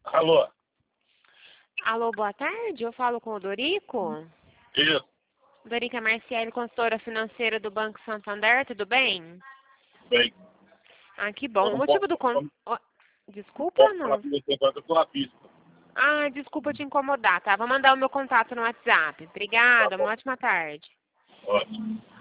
Alô? Alô, boa tarde. Eu falo com o Dorico. Isso. Dorico é Marciele, consultora financeira do Banco Santander, tudo bem? Bem. Ah, que bom. Eu O não motivo posso, do... não Desculpa, posso falar não. com você agora, eu tô na pista. Ah, desculpa te incomodar, tá? Vou mandar o meu contato no WhatsApp. Tá Obrigada, uma bom. ótima tarde. Ótimo.